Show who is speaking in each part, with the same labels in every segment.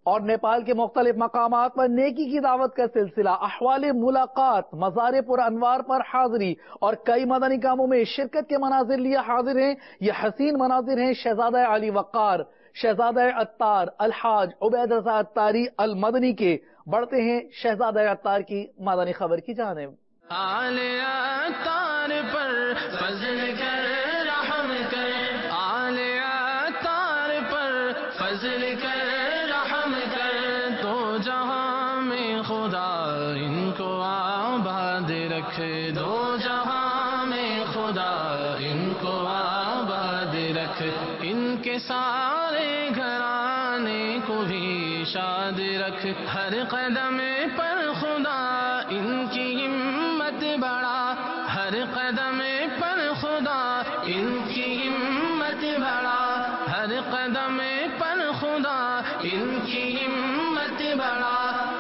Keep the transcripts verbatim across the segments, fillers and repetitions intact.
Speaker 1: اور نیپال کے مختلف مقامات پر نیکی کی دعوت کا سلسلہ، احوال ملاقات، مزار پر انوار پر حاضری اور کئی مدنی کاموں میں شرکت کے مناظر لیے حاضر ہیں۔ یہ حسین مناظر ہیں شہزادہ علی وقار، شہزادہ عطار الحاج عبید رضا عطاری المدنی کے۔ بڑھتے ہیں شہزادہ عطار کی مدنی خبر کی جانب۔
Speaker 2: آل عطار پر فضل کر رحم کر، آل عطار پر فضل کر رحم کر، تو جہاں میں خدا ان کو آباد رکھ، دو جہاں میں خدا ان کو آباد رکھ، ان کے سارے گھرانے کو بھی شاد رکھ، ہر قدم پر خدا ان کی ہمت بڑھا، ہر قدم پر خدا ان کی ہمت بڑھا، ہر قدم پر خدا ان کی ہمت بڑھا،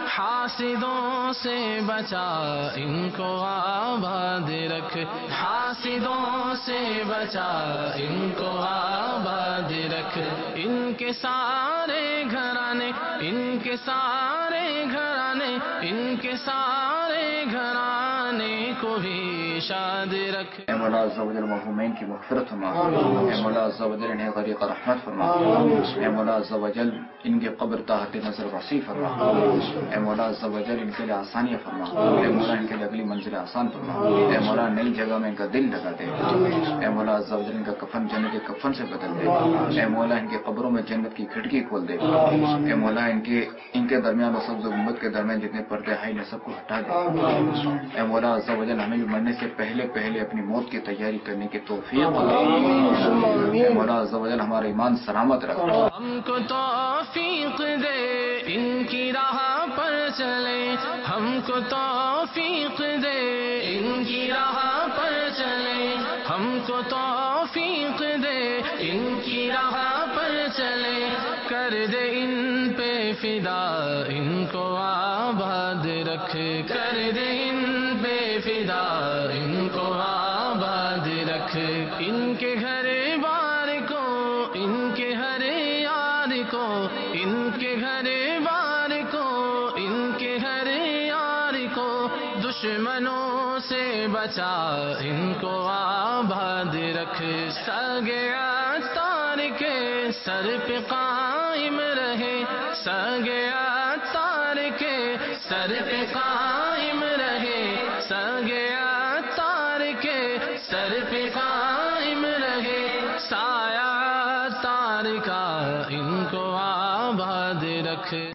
Speaker 2: حاسدوں سے بچا ان کو آباد رکھ، حاسدوں سے بچا ان کو آباد رکھ، ان کے سارے گھرانے، ان کے سارے گھرانے، ان کے سارے گھرانے کو بھی شاد رکھ۔
Speaker 3: اے مولا عز و جل مرحومین کی مغفرت فرما، اے مولا عز و جل انہیں غریق رحمت فرما، اے مولا عز و جل ان کے قبر تحت نظر وسیع فرما، اے مولا عز و جل ان کے لیے آسانیاں فرما، اے مولا ان کے لیے اگلی منزل آسان فرما، اے مولا نئی جگہ میں ان کا دل لگا دے، اے مولا عز و جل ان کا کفن جنت کے کفن سے بدل دے، اے مولا ان کے قبروں میں جنت کی کھڑکی کھول دے، اے مولا ان کے ان کے درمیان اور سبز گنبد کے درمیان جتنے پردے ہیں ان سب کو ہٹا دے، اے مولا عز و جل ہمیں بھی مرنے سے پہلے پہلے اپنی موت کی تیاری کرنے کی توفیق عطا فرما، اے مولا عز و جل ہمارا ایمان سلامت رکھ،
Speaker 2: ہم کو توفیق دے ان کی راہ پر چلے، ہم کو توفیق دے ان کی راہ پر چلے، ہم کو توفیق دے ان کی راہ پر چلے، کر دے ان پہ فدا ان کو آباد رکھ، کر دے ان پہ فدا ان کو آباد رکھ، ان کے گھر بار کو، ان کے ہر یار کو، ان کے گھر بار کو، ان کے ہر یار کو، دشمنوں سے بچا ان کو آباد رکھ، سگے عطار کے سر پہ قائم رہے، سگے عطار کے سر پہ قائم رہے، سگے عطار کے سر پہ قائم رہے، سایہ عطار کا ان کو آباد رکھ۔